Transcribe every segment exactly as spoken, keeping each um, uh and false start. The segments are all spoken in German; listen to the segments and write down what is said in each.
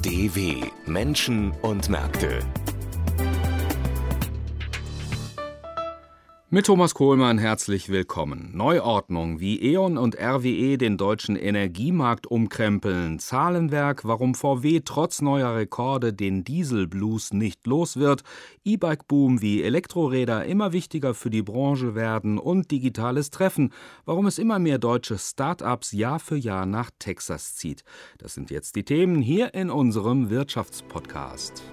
D W Menschen und Märkte. Mit Thomas Kohlmann herzlich willkommen. Neuordnung, wie E.ON und R W E den deutschen Energiemarkt umkrempeln, Zahlenwerk, warum V W trotz neuer Rekorde den Dieselblues nicht los wird, E-Bike-Boom, wie Elektroräder immer wichtiger für die Branche werden und digitales Treffen, warum es immer mehr deutsche Start-ups Jahr für Jahr nach Texas zieht. Das sind jetzt die Themen hier in unserem Wirtschaftspodcast.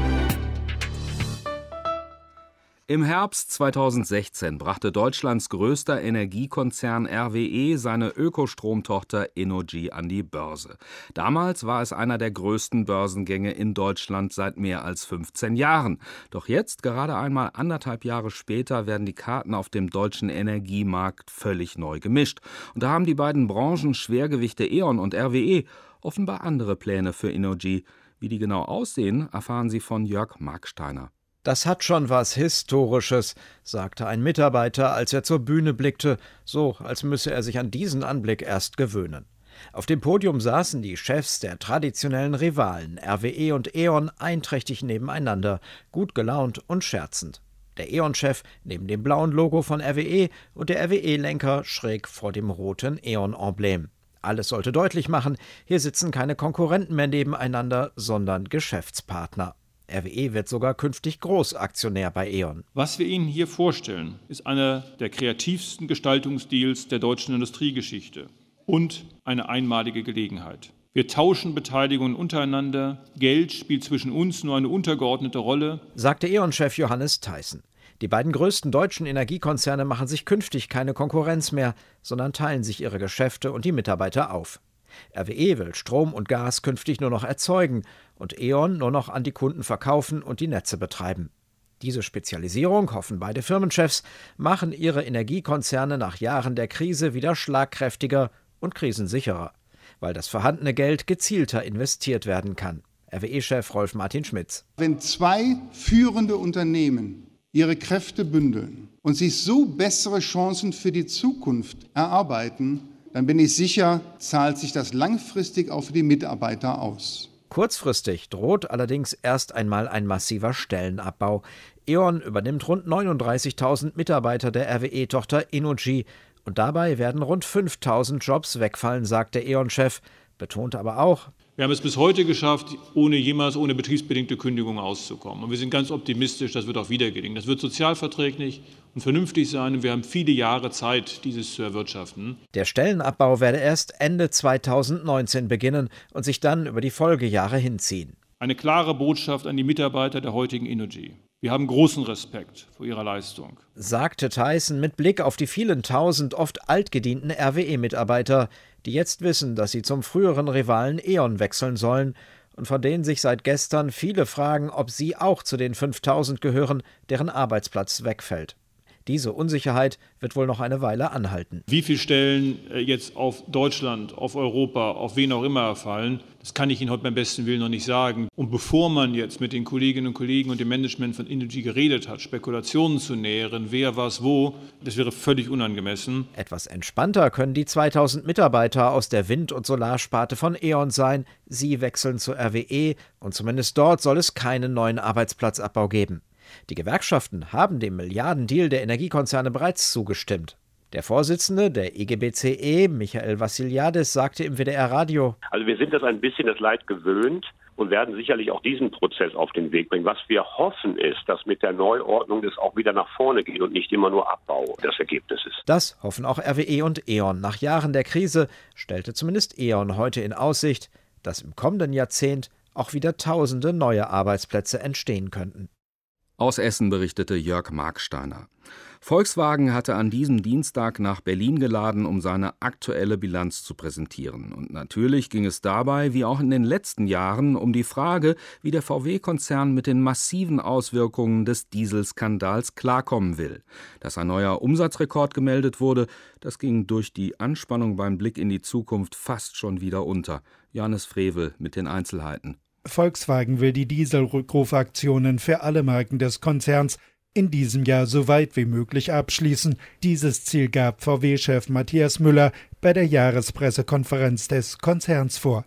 Im Herbst zweitausendsechzehn brachte Deutschlands größter Energiekonzern R W E seine Ökostromtochter innogy an die Börse. Damals war es einer der größten Börsengänge in Deutschland seit mehr als fünfzehn Jahren. Doch jetzt, gerade einmal anderthalb Jahre später, werden die Karten auf dem deutschen Energiemarkt völlig neu gemischt. Und da haben die beiden Branchenschwergewichte E.ON und R W E offenbar andere Pläne für innogy. Wie die genau aussehen, erfahren Sie von Jörg Marksteiner. Das hat schon was Historisches, sagte ein Mitarbeiter, als er zur Bühne blickte, so als müsse er sich an diesen Anblick erst gewöhnen. Auf dem Podium saßen die Chefs der traditionellen Rivalen, R W E und E.ON, einträchtig nebeneinander, gut gelaunt und scherzend. Der E.ON-Chef neben dem blauen Logo von R W E und der R W E-Lenker schräg vor dem roten E.ON-Emblem. Alles sollte deutlich machen, hier sitzen keine Konkurrenten mehr nebeneinander, sondern Geschäftspartner. R W E wird sogar künftig Großaktionär bei E.ON. Was wir Ihnen hier vorstellen, ist einer der kreativsten Gestaltungsdeals der deutschen Industriegeschichte und eine einmalige Gelegenheit. Wir tauschen Beteiligungen untereinander, Geld spielt zwischen uns nur eine untergeordnete Rolle, sagte E.ON-Chef Johannes Theissen. Die beiden größten deutschen Energiekonzerne machen sich künftig keine Konkurrenz mehr, sondern teilen sich ihre Geschäfte und die Mitarbeiter auf. R W E will Strom und Gas künftig nur noch erzeugen und E.ON nur noch an die Kunden verkaufen und die Netze betreiben. Diese Spezialisierung, hoffen beide Firmenchefs, machen ihre Energiekonzerne nach Jahren der Krise wieder schlagkräftiger und krisensicherer, weil das vorhandene Geld gezielter investiert werden kann. R W E-Chef Rolf Martin Schmitz. Wenn zwei führende Unternehmen ihre Kräfte bündeln und sich so bessere Chancen für die Zukunft erarbeiten, dann bin ich sicher, zahlt sich das langfristig auch für die Mitarbeiter aus. Kurzfristig droht allerdings erst einmal ein massiver Stellenabbau. E.ON übernimmt rund neununddreißigtausend Mitarbeiter der R W E-Tochter innogy und dabei werden rund fünftausend Jobs wegfallen, sagt der E.ON-Chef, betont aber auch: Wir haben es bis heute geschafft, ohne jemals ohne betriebsbedingte Kündigungen auszukommen. Und wir sind ganz optimistisch, das wird auch wieder gelingen. Das wird sozialverträglich und vernünftig sein. Und wir haben viele Jahre Zeit, dieses zu erwirtschaften. Der Stellenabbau werde erst Ende zweitausendneunzehn beginnen und sich dann über die Folgejahre hinziehen. Eine klare Botschaft an die Mitarbeiter der heutigen innogy. Wir haben großen Respekt vor ihrer Leistung, sagte Theissen mit Blick auf die vielen tausend oft altgedienten R W E-Mitarbeiter, die jetzt wissen, dass sie zum früheren Rivalen E.ON wechseln sollen und von denen sich seit gestern viele fragen, ob sie auch zu den fünftausend gehören, deren Arbeitsplatz wegfällt. Diese Unsicherheit wird wohl noch eine Weile anhalten. Wie viele Stellen jetzt auf Deutschland, auf Europa, auf wen auch immer fallen, das kann ich Ihnen heute beim besten Willen noch nicht sagen. Und bevor man jetzt mit den Kolleginnen und Kollegen und dem Management von innogy geredet hat, Spekulationen zu nähren, wer was wo, das wäre völlig unangemessen. Etwas entspannter können die zweitausend Mitarbeiter aus der Wind- und Solarsparte von E.ON sein. Sie wechseln zu R W E und zumindest dort soll es keinen neuen Arbeitsplatzabbau geben. Die Gewerkschaften haben dem Milliardendeal der Energiekonzerne bereits zugestimmt. Der Vorsitzende der I G B C E, Michael Vassiliadis, sagte im W D R-Radio: Also wir sind das ein bisschen das Leid gewöhnt und werden sicherlich auch diesen Prozess auf den Weg bringen. Was wir hoffen ist, dass mit der Neuordnung das auch wieder nach vorne geht und nicht immer nur Abbau das Ergebnis ist. Das hoffen auch R W E und E.ON. Nach Jahren der Krise stellte zumindest E.ON heute in Aussicht, dass im kommenden Jahrzehnt auch wieder tausende neue Arbeitsplätze entstehen könnten. Aus Essen berichtete Jörg Marksteiner. Volkswagen hatte an diesem Dienstag nach Berlin geladen, um seine aktuelle Bilanz zu präsentieren. Und natürlich ging es dabei, wie auch in den letzten Jahren, um die Frage, wie der V W-Konzern mit den massiven Auswirkungen des Dieselskandals klarkommen will. Dass ein neuer Umsatzrekord gemeldet wurde, das ging durch die Anspannung beim Blick in die Zukunft fast schon wieder unter. Johannes Frevel mit den Einzelheiten. Volkswagen will die Dieselrückrufaktionen für alle Marken des Konzerns in diesem Jahr so weit wie möglich abschließen. Dieses Ziel gab V W-Chef Matthias Müller bei der Jahrespressekonferenz des Konzerns vor.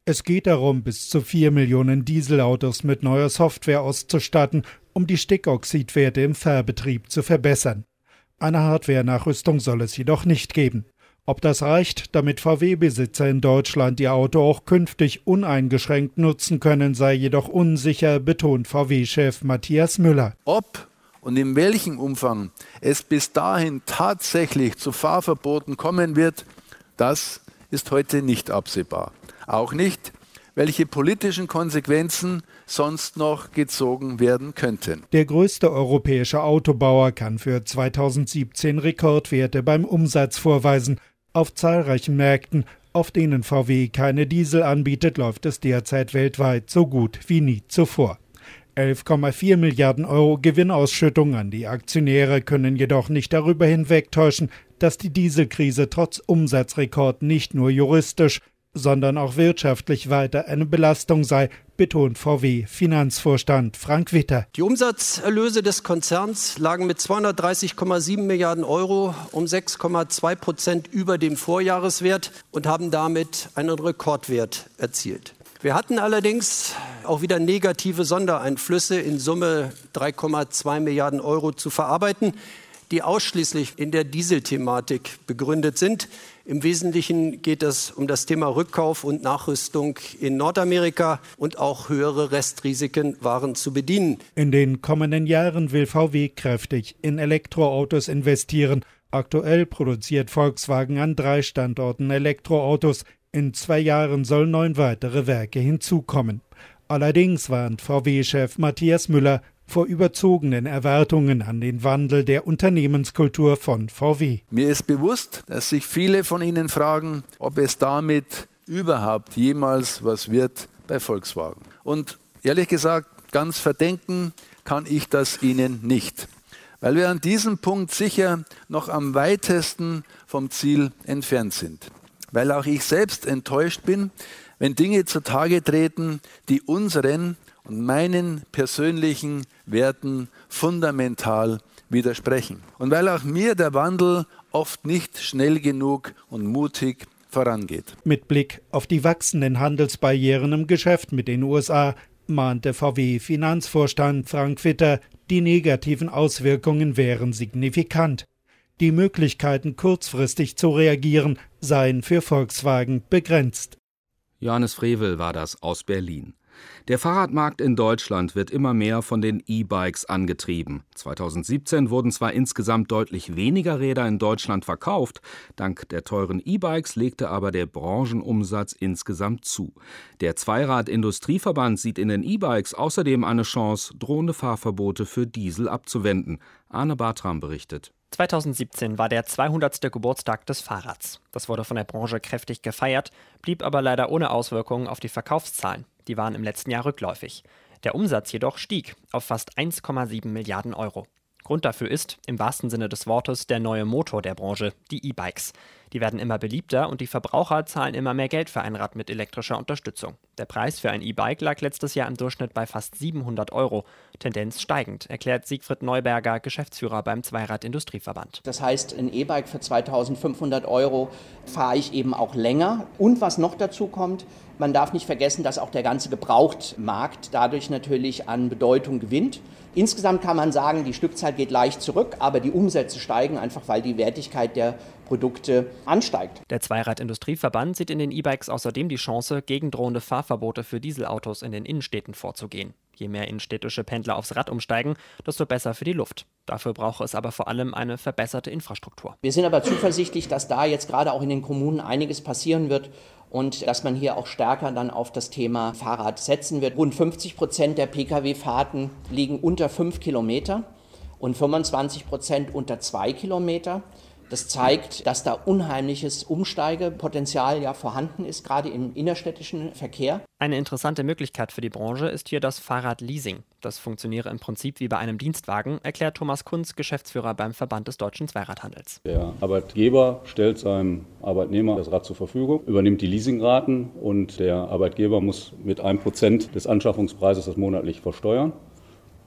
Es geht darum, bis zu vier Millionen Dieselautos mit neuer Software auszustatten, um die Stickoxidwerte im Fahrbetrieb zu verbessern. Eine Hardware-Nachrüstung soll es jedoch nicht geben. Ob das reicht, damit V W-Besitzer in Deutschland ihr Auto auch künftig uneingeschränkt nutzen können, sei jedoch unsicher, betont V W-Chef Matthias Müller. Ob und in welchem Umfang es bis dahin tatsächlich zu Fahrverboten kommen wird, das ist heute nicht absehbar. Auch nicht, welche politischen Konsequenzen sonst noch gezogen werden könnten. Der größte europäische Autobauer kann für zweitausendsiebzehn Rekordwerte beim Umsatz vorweisen. Auf zahlreichen Märkten, auf denen V W keine Diesel anbietet, läuft es derzeit weltweit so gut wie nie zuvor. elf Komma vier Milliarden Euro Gewinnausschüttung an die Aktionäre können jedoch nicht darüber hinwegtäuschen, dass die Dieselkrise trotz Umsatzrekord nicht nur juristisch, sondern auch wirtschaftlich weiter eine Belastung sei, betont V W-Finanzvorstand Frank Witter. Die Umsatzerlöse des Konzerns lagen mit zweihundertdreißig Komma sieben Milliarden Euro um sechs Komma zwei Prozent über dem Vorjahreswert und haben damit einen Rekordwert erzielt. Wir hatten allerdings auch wieder negative Sondereinflüsse in Summe drei Komma zwei Milliarden Euro zu verarbeiten, die ausschließlich in der Dieselthematik begründet sind. Im Wesentlichen geht es um das Thema Rückkauf und Nachrüstung in Nordamerika und auch höhere Restrisiken waren zu bedienen. In den kommenden Jahren will V W kräftig in Elektroautos investieren. Aktuell produziert Volkswagen an drei Standorten Elektroautos. In zwei Jahren sollen neun weitere Werke hinzukommen. Allerdings warnt V W-Chef Matthias Müller vor überzogenen Erwartungen an den Wandel der Unternehmenskultur von V W. Mir ist bewusst, dass sich viele von Ihnen fragen, ob es damit überhaupt jemals was wird bei Volkswagen. Und ehrlich gesagt, ganz verdenken kann ich das Ihnen nicht, weil wir an diesem Punkt sicher noch am weitesten vom Ziel entfernt sind. Weil auch ich selbst enttäuscht bin, wenn Dinge zutage treten, die unseren und meinen persönlichen Werten fundamental widersprechen. Und weil auch mir der Wandel oft nicht schnell genug und mutig vorangeht. Mit Blick auf die wachsenden Handelsbarrieren im Geschäft mit den U S A mahnte V W-Finanzvorstand Frank Witter, die negativen Auswirkungen wären signifikant. Die Möglichkeiten, kurzfristig zu reagieren, seien für Volkswagen begrenzt. Johannes Frevel war das aus Berlin. Der Fahrradmarkt in Deutschland wird immer mehr von den E-Bikes angetrieben. zweitausendsiebzehn wurden zwar insgesamt deutlich weniger Räder in Deutschland verkauft, dank der teuren E-Bikes legte aber der Branchenumsatz insgesamt zu. Der Zweirad-Industrieverband sieht in den E-Bikes außerdem eine Chance, drohende Fahrverbote für Diesel abzuwenden. Arne Bartram berichtet. zweitausendsiebzehn war der zweihundertste Geburtstag des Fahrrads. Das wurde von der Branche kräftig gefeiert, blieb aber leider ohne Auswirkungen auf die Verkaufszahlen. Die waren im letzten Jahr rückläufig. Der Umsatz jedoch stieg auf fast eins Komma sieben Milliarden Euro. Grund dafür ist, im wahrsten Sinne des Wortes, der neue Motor der Branche, die E-Bikes. Die werden immer beliebter und die Verbraucher zahlen immer mehr Geld für ein Rad mit elektrischer Unterstützung. Der Preis für ein E-Bike lag letztes Jahr im Durchschnitt bei fast siebenhundert Euro. Tendenz steigend, erklärt Siegfried Neuberger, Geschäftsführer beim Zweirad-Industrieverband. Das heißt, ein E-Bike für zweitausendfünfhundert Euro fahre ich eben auch länger. Und was noch dazu kommt, man darf nicht vergessen, dass auch der ganze Gebrauchtmarkt dadurch natürlich an Bedeutung gewinnt. Insgesamt kann man sagen, die Stückzahl geht leicht zurück, aber die Umsätze steigen einfach, weil die Wertigkeit der Produkte ansteigt. Der Zweirad-Industrieverband sieht in den E-Bikes außerdem die Chance, gegen drohende Fahrverbote für Dieselautos in den Innenstädten vorzugehen. Je mehr innenstädtische Pendler aufs Rad umsteigen, desto besser für die Luft. Dafür brauche es aber vor allem eine verbesserte Infrastruktur. Wir sind aber zuversichtlich, dass da jetzt gerade auch in den Kommunen einiges passieren wird und dass man hier auch stärker dann auf das Thema Fahrrad setzen wird. Rund fünfzig Prozent der Pkw-Fahrten liegen unter fünf Kilometer und fünfundzwanzig Prozent unter zwei Kilometer. Das zeigt, dass da unheimliches Umsteigepotenzial ja vorhanden ist, gerade im innerstädtischen Verkehr. Eine interessante Möglichkeit für die Branche ist hier das Fahrradleasing. Das funktioniere im Prinzip wie bei einem Dienstwagen, erklärt Thomas Kunz, Geschäftsführer beim Verband des deutschen Zweiradhandels. Der Arbeitgeber stellt seinem Arbeitnehmer das Rad zur Verfügung, übernimmt die Leasingraten und der Arbeitgeber muss mit einem Prozent des Anschaffungspreises das monatlich versteuern.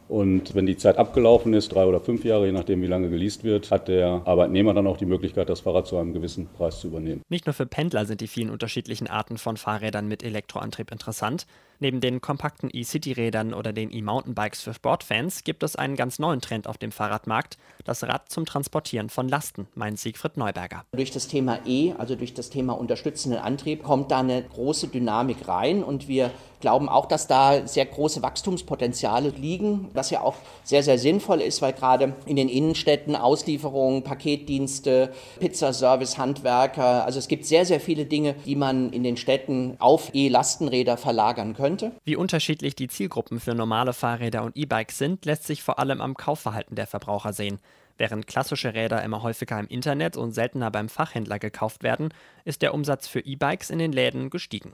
Und wenn die Zeit abgelaufen ist, drei oder fünf Jahre, je nachdem wie lange geleast wird, hat der Arbeitnehmer dann auch die Möglichkeit, das Fahrrad zu einem gewissen Preis zu übernehmen. Nicht nur für Pendler sind die vielen unterschiedlichen Arten von Fahrrädern mit Elektroantrieb interessant. Neben den kompakten E-City-Rädern oder den E-Mountainbikes für Sportfans gibt es einen ganz neuen Trend auf dem Fahrradmarkt, das Rad zum Transportieren von Lasten, meint Siegfried Neuberger. Durch das Thema E, also durch das Thema unterstützenden Antrieb, kommt da eine große Dynamik rein und wir glauben auch, dass da sehr große Wachstumspotenziale liegen, was ja auch sehr, sehr sinnvoll ist, weil gerade in den Innenstädten Auslieferungen, Paketdienste, Pizzaservice, Handwerker, also es gibt sehr, sehr viele Dinge, die man in den Städten auf E-Lastenräder verlagern könnte. Wie unterschiedlich die Zielgruppen für normale Fahrräder und E-Bikes sind, lässt sich vor allem am Kaufverhalten der Verbraucher sehen. Während klassische Räder immer häufiger im Internet und seltener beim Fachhändler gekauft werden, ist der Umsatz für E-Bikes in den Läden gestiegen.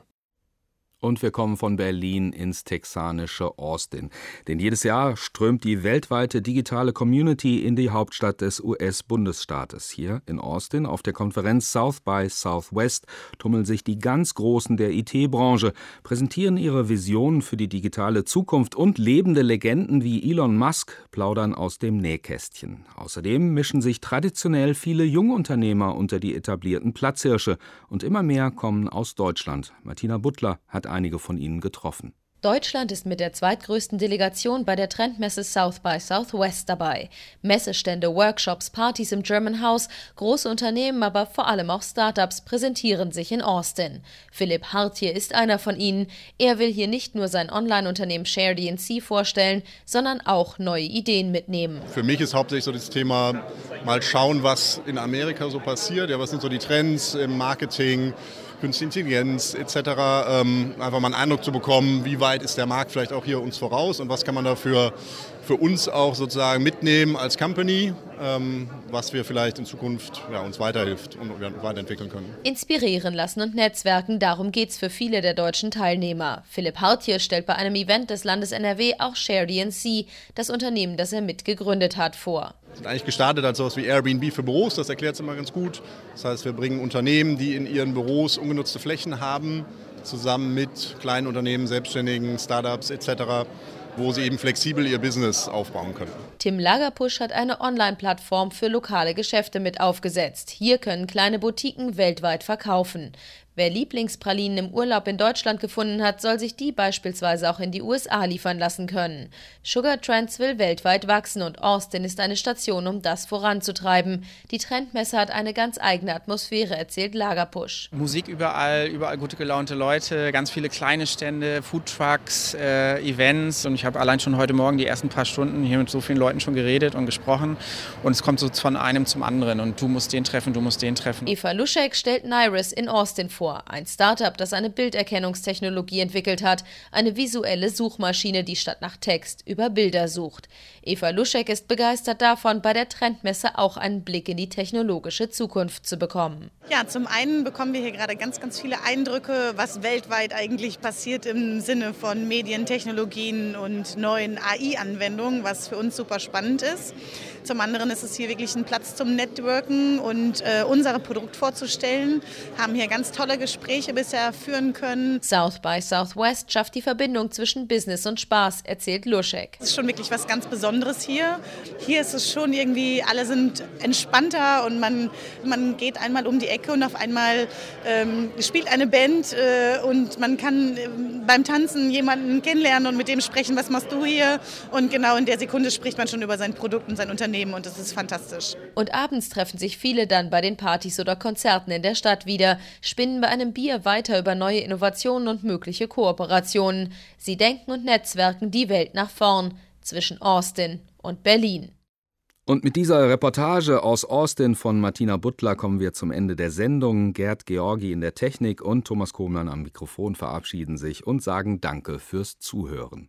Und wir kommen von Berlin ins texanische Austin. Denn jedes Jahr strömt die weltweite digitale Community in die Hauptstadt des U S-Bundesstaates. Hier in Austin auf der Konferenz South by Southwest tummeln sich die ganz Großen der I T-Branche, präsentieren ihre Visionen für die digitale Zukunft und lebende Legenden wie Elon Musk plaudern aus dem Nähkästchen. Außerdem mischen sich traditionell viele Jungunternehmer unter die etablierten Platzhirsche und immer mehr kommen aus Deutschland. Martina Butler hat einige von ihnen getroffen. Deutschland ist mit der zweitgrößten Delegation bei der Trendmesse South by Southwest dabei. Messestände, Workshops, Partys im German House, große Unternehmen, aber vor allem auch Startups präsentieren sich in Austin. Philipp Hartje ist einer von ihnen. Er will hier nicht nur sein Online-Unternehmen Share D N C vorstellen, sondern auch neue Ideen mitnehmen. Für mich ist hauptsächlich so das Thema, mal schauen, was in Amerika so passiert. Ja, was sind so die Trends im Marketing, Künstliche Intelligenz et cetera. Ähm, einfach mal einen Eindruck zu bekommen, wie weit ist der Markt vielleicht auch hier uns voraus und was kann man dafür für uns auch sozusagen mitnehmen als Company, ähm, was wir vielleicht in Zukunft ja, uns weiterhilft und weiterentwickeln können. Inspirieren lassen und netzwerken, darum geht's für viele der deutschen Teilnehmer. Philipp Hartje stellt bei einem Event des Landes N R W auch Share D N C, das Unternehmen, das er mitgegründet hat, vor. Wir sind eigentlich gestartet als sowas wie Airbnb für Büros, das erklärt es immer ganz gut. Das heißt, wir bringen Unternehmen, die in ihren Büros ungenutzte Flächen haben, zusammen mit kleinen Unternehmen, Selbstständigen, Startups et cetera, wo sie eben flexibel ihr Business aufbauen können. Tim Lagerpusch hat eine Online-Plattform für lokale Geschäfte mit aufgesetzt. Hier können kleine Boutiquen weltweit verkaufen. Wer Lieblingspralinen im Urlaub in Deutschland gefunden hat, soll sich die beispielsweise auch in die U S A liefern lassen können. Sugar Trends will weltweit wachsen und Austin ist eine Station, um das voranzutreiben. Die Trendmesse hat eine ganz eigene Atmosphäre, erzählt Lagerpusch. Musik überall, überall gute gelaunte Leute, ganz viele kleine Stände, Foodtrucks, äh, Events. Und ich habe allein schon heute Morgen die ersten paar Stunden hier mit so vielen Leuten schon geredet und gesprochen. Und es kommt so von einem zum anderen. Und du musst den treffen, du musst den treffen. Eva Luschek stellt Nairis in Austin vor. Ein Startup, das eine Bilderkennungstechnologie entwickelt hat, eine visuelle Suchmaschine, die statt nach Text über Bilder sucht. Eva Luschek ist begeistert davon, bei der Trendmesse auch einen Blick in die technologische Zukunft zu bekommen. Ja, zum einen bekommen wir hier gerade ganz, ganz viele Eindrücke, was weltweit eigentlich passiert im Sinne von Medientechnologien und neuen A I-Anwendungen, was für uns super spannend ist. Zum anderen ist es hier wirklich ein Platz zum Networken und äh, unser Produkt vorzustellen. Haben hier ganz tolle Gespräche bisher führen können. South by Southwest schafft die Verbindung zwischen Business und Spaß, erzählt Luschek. Es ist schon wirklich was ganz Besonderes hier. Hier ist es schon irgendwie, alle sind entspannter und man, man geht einmal um die Ecke und auf einmal ähm, spielt eine Band äh, und man kann äh, beim Tanzen jemanden kennenlernen und mit dem sprechen, was machst du hier? Und genau in der Sekunde spricht man schon über sein Produkt und sein Unternehmen und das ist fantastisch. Und abends treffen sich viele dann bei den Partys oder Konzerten in der Stadt wieder, spinnen bei einem Bier weiter über neue Innovationen und mögliche Kooperationen. Sie denken und netzwerken die Welt nach vorn zwischen Austin und Berlin. Und mit dieser Reportage aus Austin von Martina Butler kommen wir zum Ende der Sendung. Gerd Georgi in der Technik und Thomas Kohlmann am Mikrofon verabschieden sich und sagen Danke fürs Zuhören.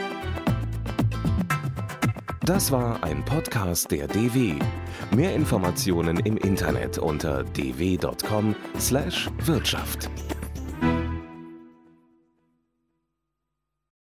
Das war ein Podcast der D W. Mehr Informationen im Internet unter d w punkt com slash Wirtschaft.